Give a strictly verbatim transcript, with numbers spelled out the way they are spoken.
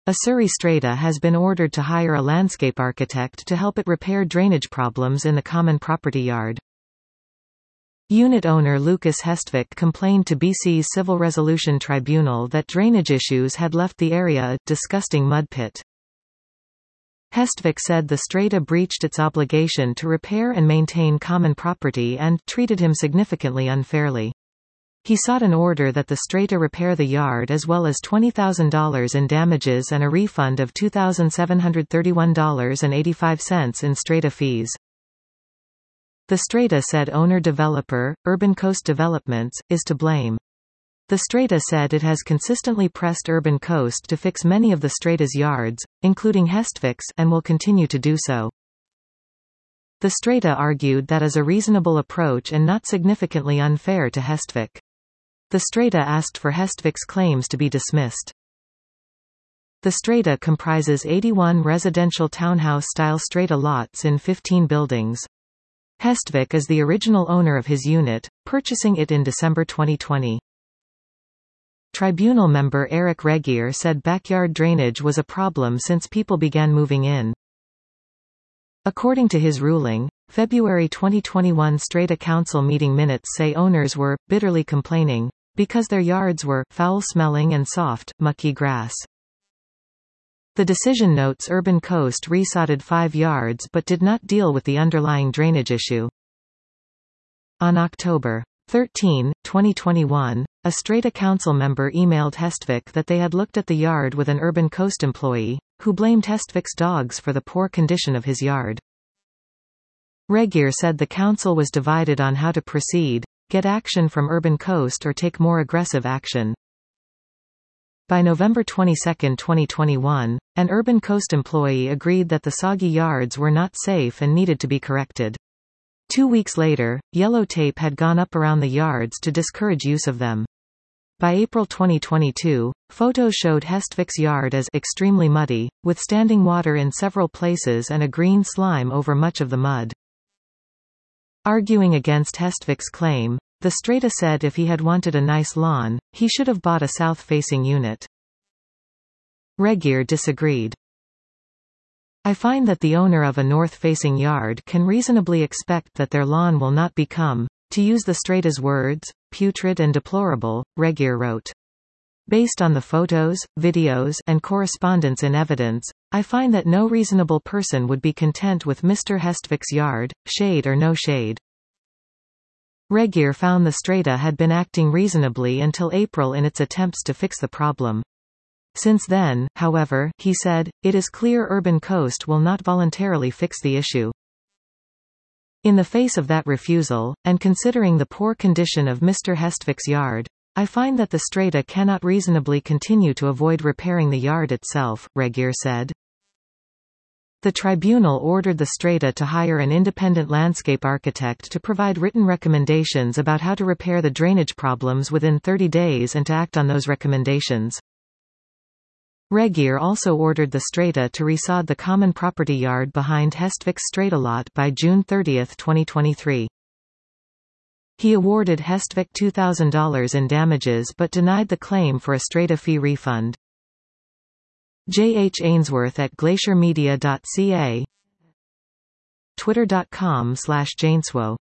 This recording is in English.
Ussuri Strata has been ordered to hire a landscape architect to help it repair drainage problems in the common property yard. Unit owner Lucas Hestvik complained to B C's Civil Resolution Tribunal that drainage issues had left the area a disgusting mud pit. Hestvik said the strata breached its obligation to repair and maintain common property and treated him significantly unfairly. He sought an order that the strata repair the yard as well as twenty thousand dollars in damages and a refund of two thousand seven hundred thirty-one dollars and eighty-five cents in strata fees. The strata said owner-developer, Urban Coast Developments, is to blame. The strata said it has consistently pressed Urban Coast to fix many of the strata's yards, including Hestvik's, and will continue to do so. The strata argued that is a reasonable approach and not significantly unfair to Hestvik. The strata asked for Hestvik's claims to be dismissed. The strata comprises eighty-one residential townhouse-style strata lots in fifteen buildings. Hestvik is the original owner of his unit, purchasing it in December twenty twenty. Tribunal member Eric Regier said backyard drainage was a problem since people began moving in. According to his ruling, February twenty twenty-one Strata Council meeting minutes say owners were bitterly complaining because their yards were foul-smelling and soft, mucky grass. The decision notes Urban Coast resodded five yards but did not deal with the underlying drainage issue. On October thirteenth, twenty twenty-one, a Strata Council member emailed Hestvik that they had looked at the yard with an Urban Coast employee, who blamed Hestvik's dogs for the poor condition of his yard. Regier said the council was divided on how to proceed, get action from Urban Coast or take more aggressive action. By November twenty-second, twenty twenty-one, an Urban Coast employee agreed that the soggy yards were not safe and needed to be corrected. Two weeks later, yellow tape had gone up around the yards to discourage use of them. By April twenty twenty-two, photos showed Hestvik's yard as extremely muddy, with standing water in several places and a green slime over much of the mud. Arguing against Hestvik's claim, the strata said if he had wanted a nice lawn, he should have bought a south-facing unit. Regier disagreed. I find that the owner of a north-facing yard can reasonably expect that their lawn will not become, to use the strata's words, putrid and deplorable, Regier wrote. Based on the photos, videos, and correspondence in evidence, I find that no reasonable person would be content with Mister Hestvik's yard, shade or no shade. Regier found the strata had been acting reasonably until April in its attempts to fix the problem. Since then, however, he said, it is clear Urban Coast will not voluntarily fix the issue. In the face of that refusal, and considering the poor condition of Mister Hestvik's yard, I find that the strata cannot reasonably continue to avoid repairing the yard itself, Regier said. The tribunal ordered the strata to hire an independent landscape architect to provide written recommendations about how to repair the drainage problems within thirty days and to act on those recommendations. Regier also ordered the strata to resod the common property yard behind Hestvik's strata lot by June thirtieth, twenty twenty-three. He awarded Hestvik two thousand dollars in damages but denied the claim for a strata fee refund. J H Ainsworth at glacier media dot c a, twitter dot com slash Jainswo